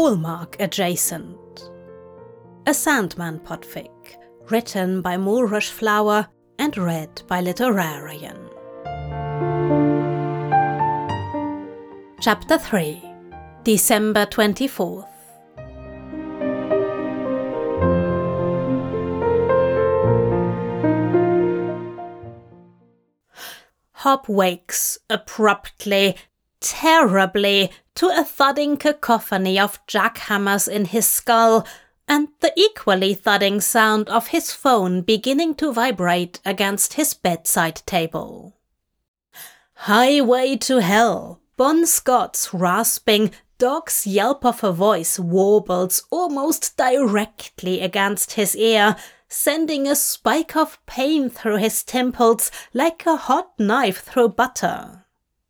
Hallmark adjacent. A Sandman podfic, written by Mulrush Flower and read by Literarian. Chapter 3, December 24th. Hop wakes abruptly, terribly, to a thudding cacophony of jackhammers in his skull and the equally thudding sound of his phone beginning to vibrate against his bedside table. Highway to Hell, Bon Scott's rasping, dog's yelp of a voice warbles almost directly against his ear, sending a spike of pain through his temples like a hot knife through butter.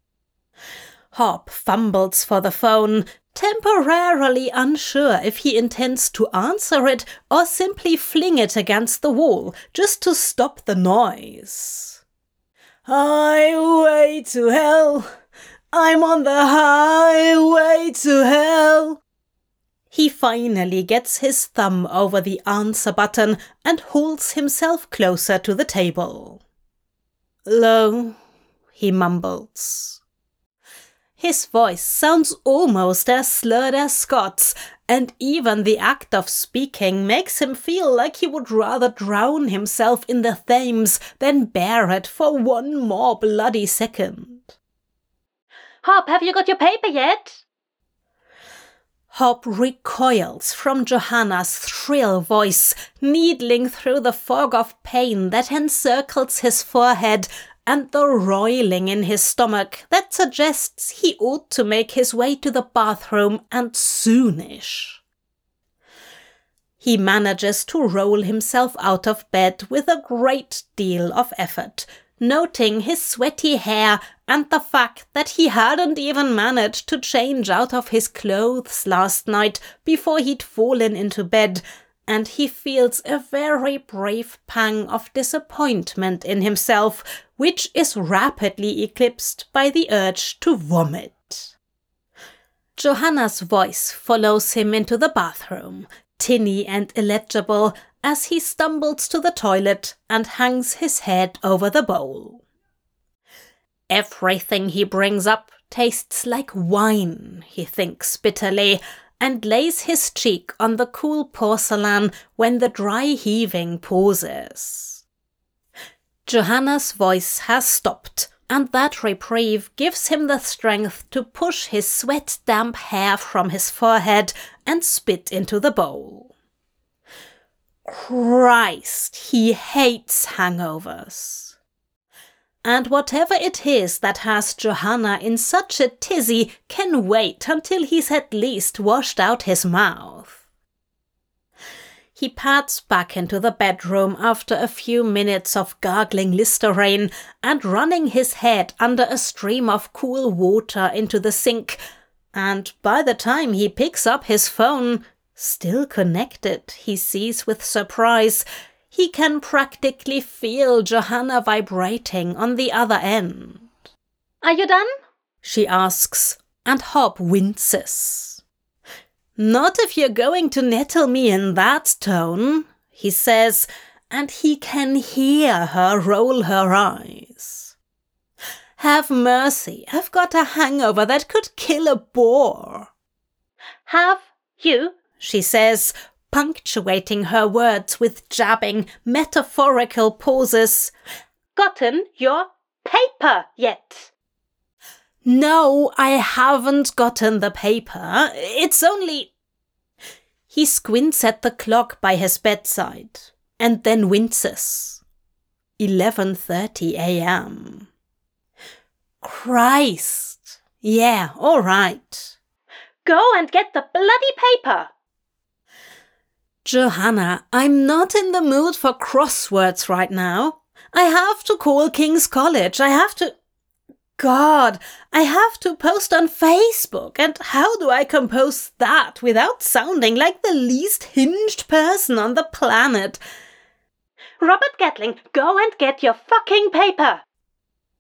Hop fumbles for the phone, temporarily unsure if he intends to answer it or simply fling it against the wall just to stop the noise. Highway to hell! I'm on the highway to hell! He finally gets his thumb over the answer button and hauls himself closer to the table. "Hello," he mumbles. His voice sounds almost as slurred as Scott's, and even the act of speaking makes him feel like he would rather drown himself in the Thames than bear it for one more bloody second. "Hop, have you got your paper yet?" Hop recoils from Johanna's shrill voice, needling through the fog of pain that encircles his forehead and the roiling in his stomach that suggests he ought to make his way to the bathroom and soonish. He manages to roll himself out of bed with a great deal of effort, noting his sweaty hair and the fact that he hadn't even managed to change out of his clothes last night before he'd fallen into bed, and he feels a very brief pang of disappointment in himself, which is rapidly eclipsed by the urge to vomit. Johanna's voice follows him into the bathroom, tinny and illegible, as he stumbles to the toilet and hangs his head over the bowl. Everything he brings up tastes like wine, he thinks bitterly, and lays his cheek on the cool porcelain when the dry heaving pauses. Johanna's voice has stopped, and that reprieve gives him the strength to push his sweat-damp hair from his forehead and spit into the bowl. Christ, he hates hangovers. And whatever it is that has Johanna in such a tizzy can wait until he's at least washed out his mouth. He pads back into the bedroom after a few minutes of gargling Listerine and running his head under a stream of cool water into the sink, and by the time he picks up his phone, still connected, he sees with surprise, he can practically feel Johanna vibrating on the other end. "Are you done?" she asks, and Hop winces. "Not if you're going to nettle me in that tone," he says, and he can hear her roll her eyes. "Have mercy, I've got a hangover that could kill a boar." "Have you?" she says, punctuating her words with jabbing, metaphorical pauses. "Gotten your paper yet?" "No, I haven't gotten the paper. It's only—" He squints at the clock by his bedside, and then winces. 11:30 a.m. Christ! Yeah, all right. "Go and get the bloody paper!" "Johanna, I'm not in the mood for crosswords right now. I have to call King's College. I have to post on Facebook. And how do I compose that without sounding like the least hinged person on the planet?" "Robert Gatling, go and get your fucking paper!"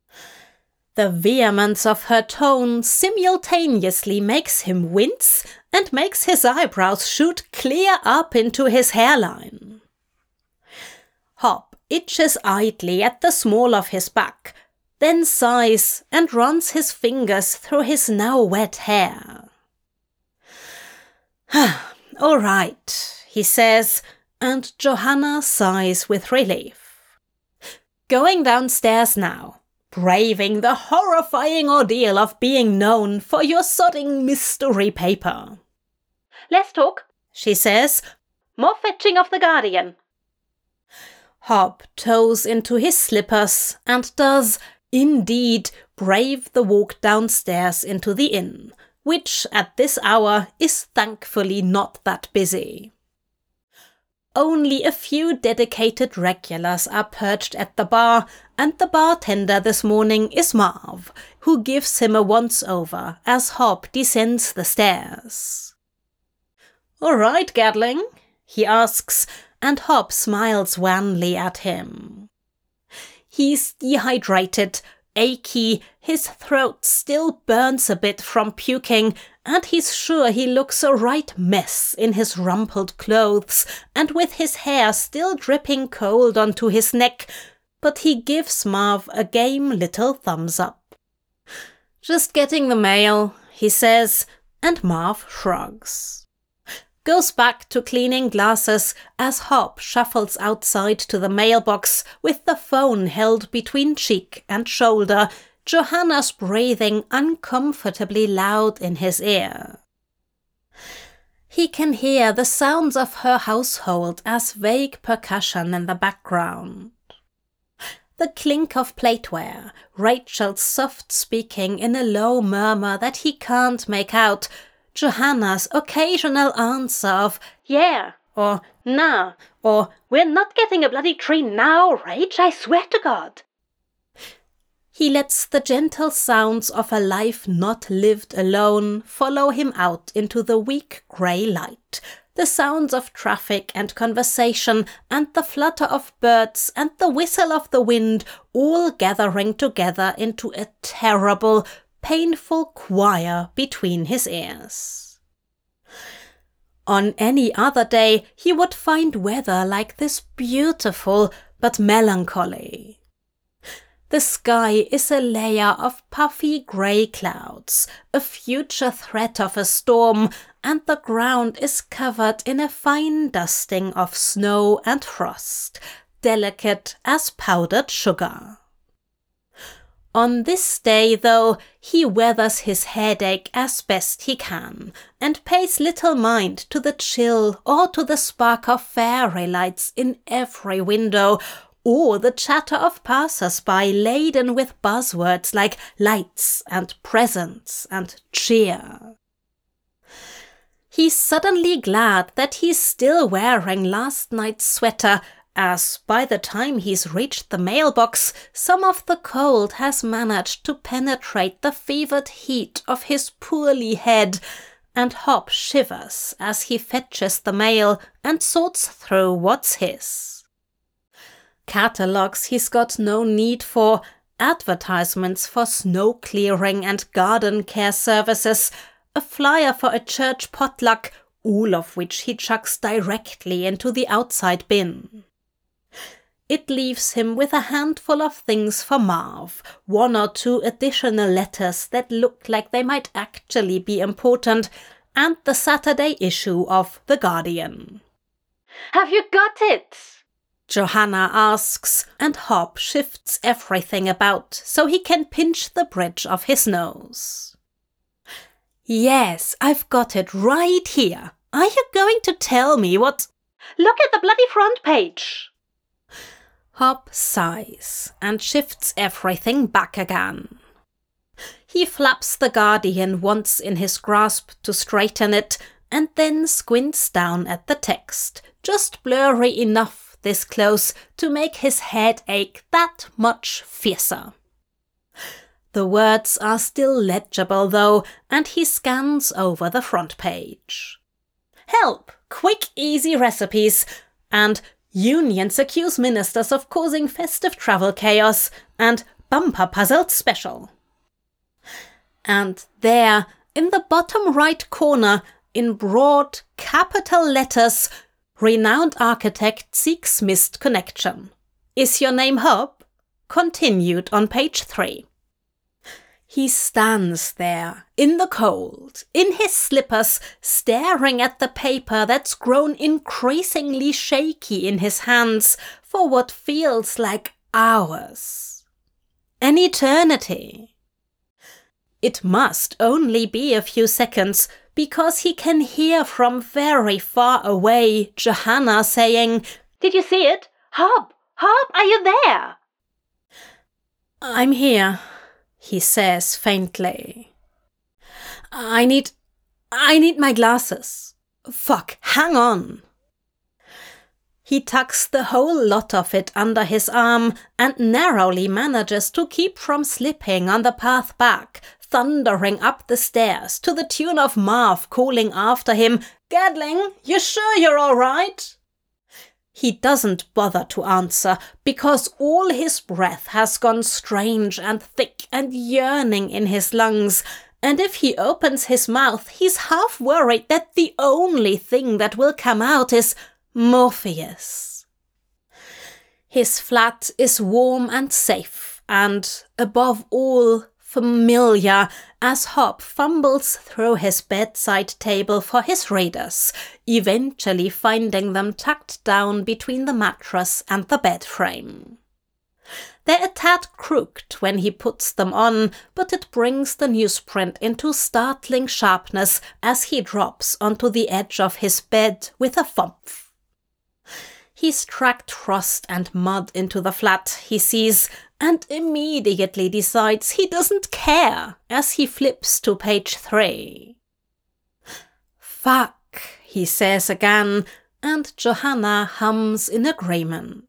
The vehemence of her tone simultaneously makes him wince and makes his eyebrows shoot clear up into his hairline. Hop itches idly at the small of his back, then sighs and runs his fingers through his now wet hair. "All right," he says, and Johanna sighs with relief. "Going downstairs now, braving the horrifying ordeal of being known for your sodding mystery paper." "Let's talk," she says. "More fetching of the Guardian." Hop toes into his slippers and does, indeed, brave the walk downstairs into the inn, which at this hour is thankfully not that busy. Only a few dedicated regulars are perched at the bar, and the bartender this morning is Marv, who gives him a once-over as Hop descends the stairs. "All right, Gatling?" he asks, and Hop smiles wanly at him. He's dehydrated, achy, his throat still burns a bit from puking, and he's sure he looks a right mess in his rumpled clothes and with his hair still dripping cold onto his neck, but he gives Marv a game little thumbs up. "Just getting the mail," he says, and Marv shrugs. Goes back to cleaning glasses as Hop shuffles outside to the mailbox with the phone held between cheek and shoulder, Johanna's breathing uncomfortably loud in his ear. He can hear the sounds of her household as vague percussion in the background. The clink of plateware, Rachel's soft speaking in a low murmur that he can't make out, Johanna's occasional answer of "Yeah," or "Nah," or "We're not getting a bloody tree now, Rach, I swear to God." He lets the gentle sounds of a life not lived alone follow him out into the weak grey light, the sounds of traffic and conversation and the flutter of birds and the whistle of the wind all gathering together into a terrible, painful choir between his ears. On any other day he would find weather like this beautiful but melancholy. The sky is a layer of puffy grey clouds, a future threat of a storm, and the ground is covered in a fine dusting of snow and frost, delicate as powdered sugar. On this day, though, he weathers his headache as best he can, and pays little mind to the chill or to the spark of fairy lights in every window, or the chatter of passers-by laden with buzzwords like lights and presents and cheer. He's suddenly glad that he's still wearing last night's sweater, as by the time he's reached the mailbox, some of the cold has managed to penetrate the fevered heat of his poorly head, and Hop shivers as he fetches the mail and sorts through what's his. Catalogues he's got no need for, advertisements for snow clearing and garden care services, a flyer for a church potluck, all of which he chucks directly into the outside bin. It leaves him with a handful of things for Marv, 1 or 2 additional letters that look like they might actually be important, and the Saturday issue of The Guardian. "Have you got it?" Johanna asks, and Hop shifts everything about so he can pinch the bridge of his nose. "Yes, I've got it right here. Are you going to tell me what—" "Look at the bloody front page." Hop sighs and shifts everything back again. He flaps The Guardian once in his grasp to straighten it, and then squints down at the text, just blurry enough this close to make his head ache that much fiercer. The words are still legible though, and he scans over the front page. Help! Quick, easy recipes! And unions accuse ministers of causing festive travel chaos, and bumper puzzled special. And there, in the bottom right corner, in broad capital letters, "Renowned architect seeks missed connection. Is your name Hob?" Continued on page 3. He stands there, in the cold, in his slippers, staring at the paper that's grown increasingly shaky in his hands for what feels like hours. An eternity. It must only be a few seconds, because he can hear from very far away Johanna saying, "Did you see it? Hob! Hob, are you there?" "I'm here," he says faintly. I need my glasses. Fuck, hang on." He tucks the whole lot of it under his arm and narrowly manages to keep from slipping on the path back, thundering up the stairs to the tune of Marv calling after him, "Gadling, you sure you're all right?" He doesn't bother to answer, because all his breath has gone strange and thick and yearning in his lungs, and if he opens his mouth, he's half worried that the only thing that will come out is Morpheus. His flat is warm and safe, and, above all, familiar, as Hob fumbles through his bedside table for his readers, eventually finding them tucked down between the mattress and the bed frame. They're a tad crooked when he puts them on, but it brings the newsprint into startling sharpness as he drops onto the edge of his bed with a thump. He's tracked frost and mud into the flat, he sees, and immediately decides he doesn't care as he flips to page 3. "Fuck," he says again, and Johanna hums in agreement.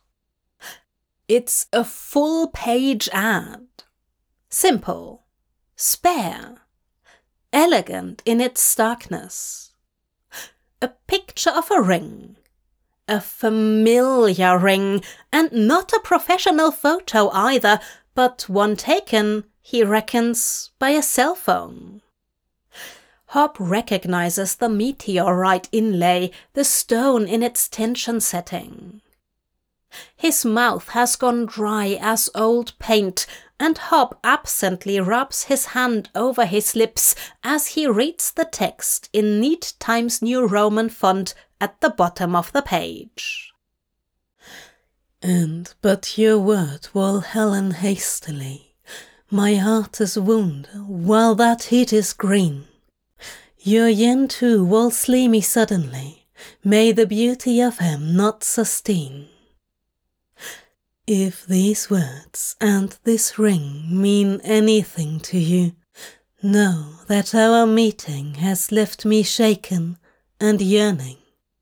It's a full-page ad. Simple, spare, elegant in its starkness. A picture of a ring. A familiar ring, and not a professional photo either, but one taken, he reckons, by a cell phone. Hob recognizes the meteorite inlay, the stone in its tension setting. His mouth has gone dry as old paint, and Hob absently rubs his hand over his lips as he reads the text in neat Times New Roman font at the bottom of the page. "And but your word will Helen hastily. My heart is wound while that heat is green. Your yen too will slay me suddenly. May the beauty of him not sustain. If these words and this ring mean anything to you, know that our meeting has left me shaken and yearning.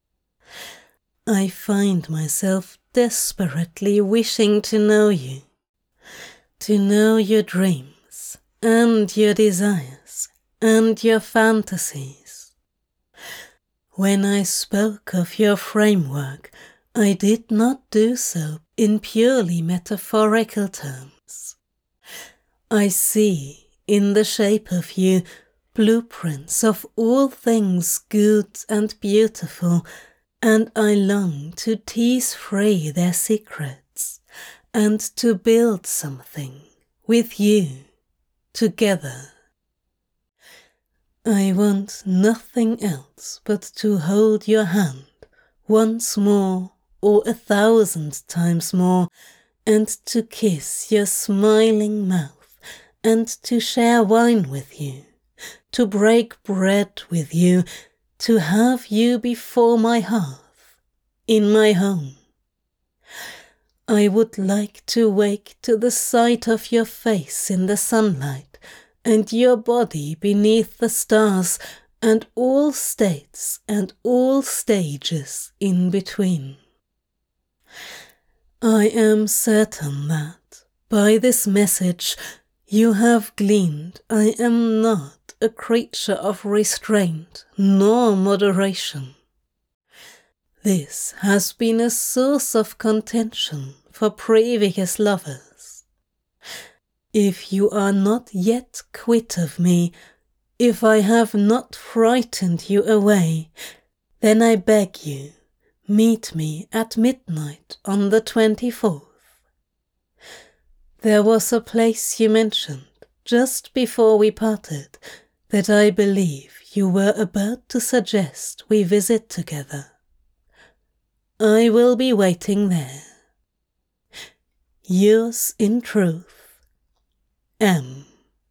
I find myself desperately wishing to know you, to know your dreams and your desires and your fantasies. When I spoke of your framework, I did not do so in purely metaphorical terms. I see in the shape of you blueprints of all things good and beautiful, and I long to tease free their secrets and to build something with you together. I want nothing else but to hold your hand once more or 1,000 times more, and to kiss your smiling mouth, and to share wine with you, to break bread with you, to have you before my hearth, in my home. I would like to wake to the sight of your face in the sunlight, and your body beneath the stars, and all states and all stages in between. I am certain that, by this message, you have gleaned I am not a creature of restraint nor moderation. This has been a source of contention for previous lovers. If you are not yet quit of me, If I have not frightened you away, then I beg you, meet me at midnight on the 24th. There was a place you mentioned just before we parted that I believe you were about to suggest we visit together. I will be waiting there. Yours in truth, M.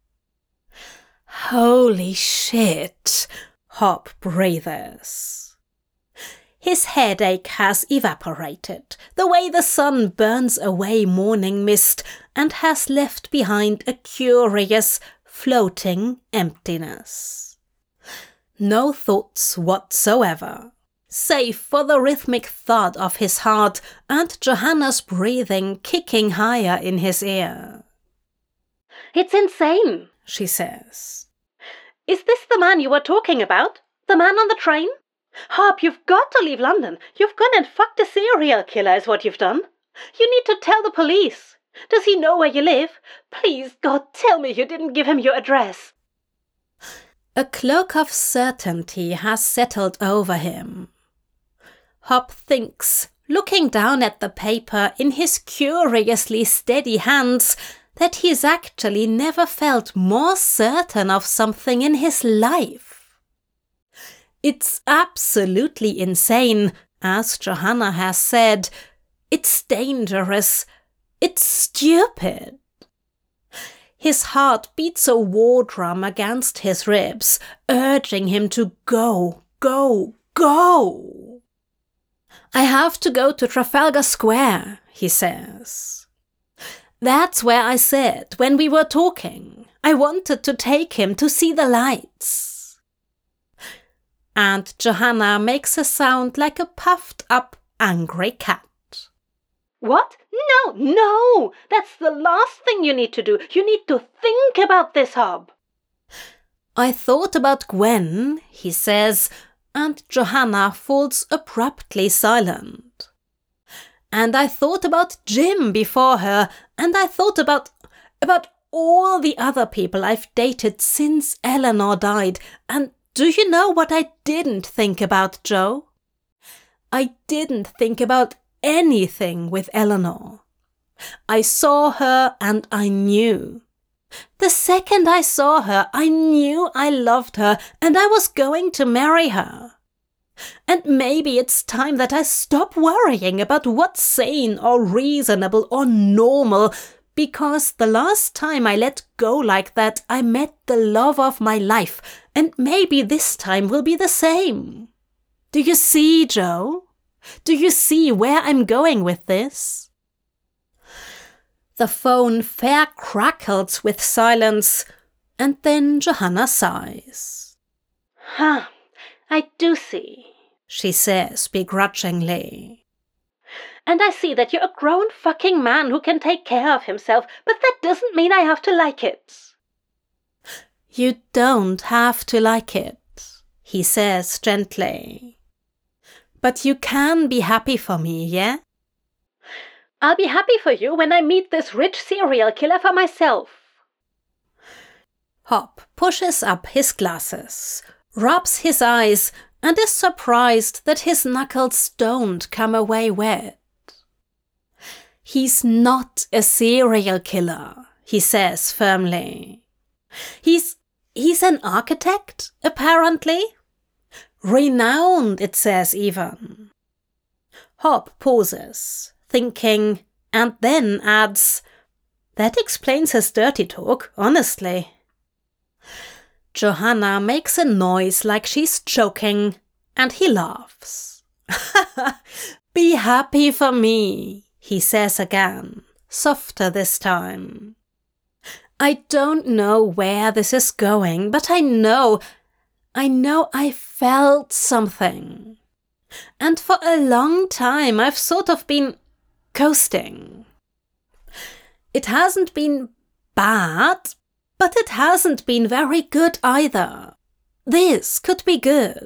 Holy shit, Hop breathes. His headache has evaporated, the way the sun burns away morning mist, and has left behind a curious, floating emptiness. No thoughts whatsoever, save for the rhythmic thud of his heart and Johanna's breathing kicking higher in his ear. It's insane, she says. Is this the man you were talking about? The man on the train? Hop, you've got to leave London. You've gone and fucked a serial killer is what you've done. You need to tell the police. Does he know where you live? Please, God, tell me you didn't give him your address. A cloak of certainty has settled over him. Hop thinks, looking down at the paper in his curiously steady hands, that he's actually never felt more certain of something in his life. It's absolutely insane, as Johanna has said. It's dangerous. It's stupid. His heart beats a war drum against his ribs, urging him to go, go, go. I have to go to Trafalgar Square, he says. That's where I said when we were talking. I wanted to take him to see the lights. And Johanna makes a sound like a puffed-up, angry cat. What? No! That's the last thing you need to do. You need to think about this, Hop. I thought about Gwen, he says, and Johanna falls abruptly silent. And I thought about Jim before her, and I thought about all the other people I've dated since Eleanor died, and do you know what I didn't think about, Joe? I didn't think about anything with Eleanor. I saw her and I knew. The second I saw her, I knew I loved her and I was going to marry her. And maybe it's time that I stop worrying about what's sane or reasonable or normal, because the last time I let go like that, I met the love of my life, and maybe this time will be the same. Do you see, Joe? Do you see where I'm going with this? The phone fair crackles with silence, and then Johanna sighs. I do see, she says begrudgingly. And I see that you're a grown fucking man who can take care of himself, but that doesn't mean I have to like it. You don't have to like it, he says gently. But you can be happy for me, yeah? I'll be happy for you when I meet this rich serial killer for myself. Hop pushes up his glasses, rubs his eyes, and is surprised that his knuckles don't come away wet. He's not a serial killer, he says firmly. He's an architect, apparently. Renowned, it says even. Hop pauses, thinking, and then adds, that explains his dirty talk, honestly. Johanna makes a noise like she's choking, and he laughs. Be happy for me, he says again, softer this time. I don't know where this is going, but I know I felt something. And for a long time I've sort of been coasting. It hasn't been bad, but it hasn't been very good either. This could be good.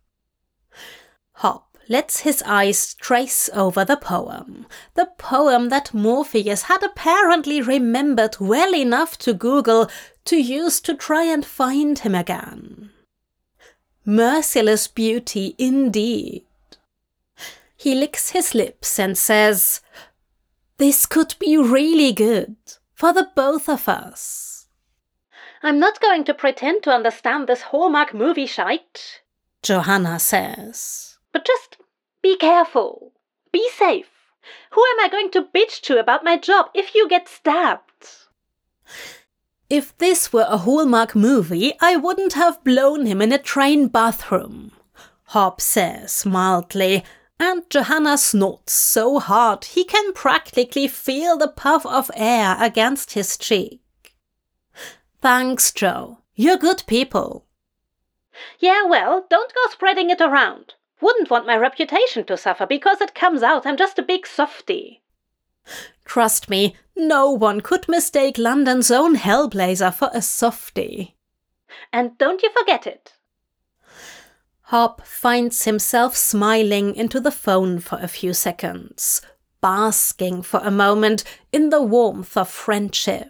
Hop lets his eyes trace over the poem that Morpheus had apparently remembered well enough to Google to use to try and find him again. Merciless beauty indeed. He licks his lips and says, "This could be really good for the both of us." "I'm not going to pretend to understand this Hallmark movie shite," Johanna says. "but just be careful. Be safe. Who am I going to bitch to about my job if you get stabbed?" "If this were a Hallmark movie, I wouldn't have blown him in a train bathroom," Hob says mildly, and Johanna snorts so hard he can practically feel the puff of air against his cheek. "Thanks, Joe. You're good people." "Yeah, well, don't go spreading it around. Wouldn't want my reputation to suffer because it comes out I'm just a big softie." Trust me, no one could mistake London's own Hellblazer for a softie. "And don't you forget it." Hob finds himself smiling into the phone for a few seconds, basking for a moment in the warmth of friendship.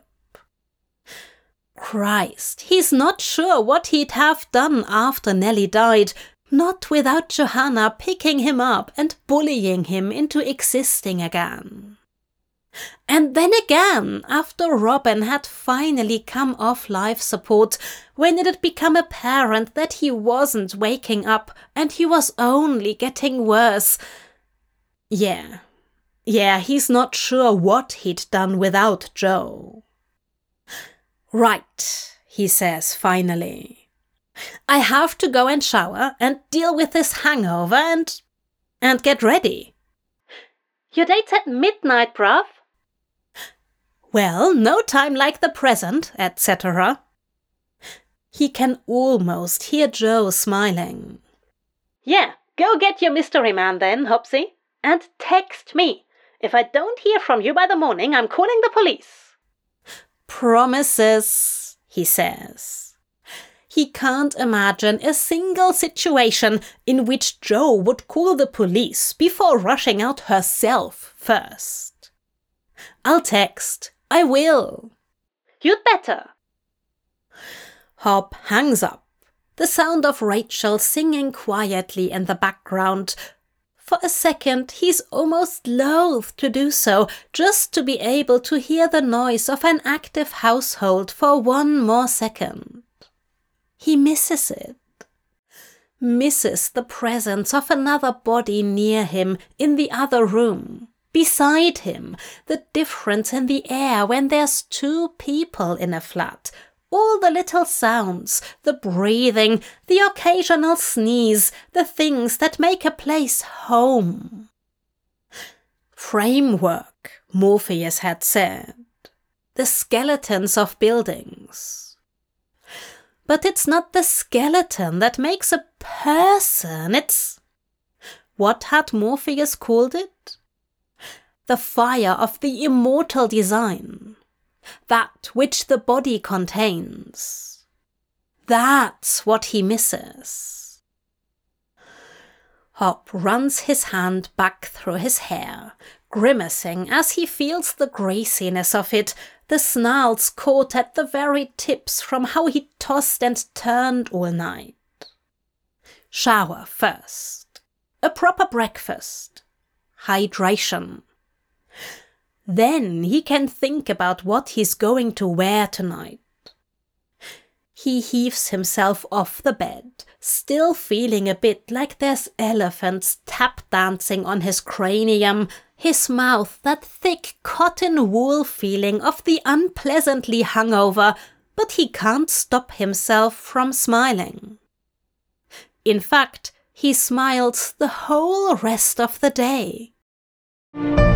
Christ, he's not sure what he'd have done after Nellie died, not without Johanna picking him up and bullying him into existing again. And then again, after Robin had finally come off life support, when it had become apparent that he wasn't waking up and he was only getting worse. Yeah, he's not sure what he'd done without Joe. "Right," he says finally. "I have to go and shower and deal with this hangover and get ready." "Your date's at midnight, bruv." "Well, no time like the present, etc." He can almost hear Joe smiling. "Yeah, go get your mystery man then, Hopsy. And text me. If I don't hear from you by the morning, I'm calling the police." "Promises," he says. He can't imagine a single situation in which Joe would call the police before rushing out herself first. "I'll text. I will." "You'd better." Hob hangs up, the sound of Rachel singing quietly in the background. For a second, he's almost loath to do so, just to be able to hear the noise of an active household for one more second. He misses it. Misses the presence of another body near him in the other room. Beside him, the difference in the air when there's two people in a flat, all the little sounds, the breathing, the occasional sneeze, the things that make a place home. Framework, Morpheus had said. The skeletons of buildings. But it's not the skeleton that makes a person, it's... What had Morpheus called it? The fire of the immortal design, that which the body contains. That's what he misses. Hob runs his hand back through his hair, grimacing as he feels the greasiness of it, the snarls caught at the very tips from how he tossed and turned all night. Shower first. A proper breakfast. Hydration. Then he can think about what he's going to wear tonight. He heaves himself off the bed, still feeling a bit like there's elephants tap dancing on his cranium, his mouth that thick cotton wool feeling of the unpleasantly hungover, but he can't stop himself from smiling. In fact, he smiles the whole rest of the day.